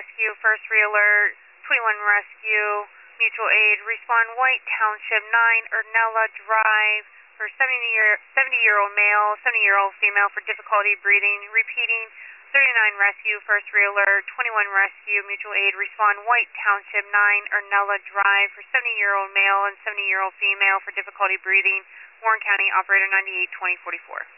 Rescue, first re-alert, 21 Rescue, mutual aid, respond White Township, 9 Ernella Drive, for 70-year-old male, 70-year-old female for difficulty breathing. Repeating, 39 Rescue, first re-alert, 21 Rescue, mutual aid, respond White Township, 9 Ernella Drive, for 70-year-old male and 70-year-old female for difficulty breathing. Warren County, operator 982044.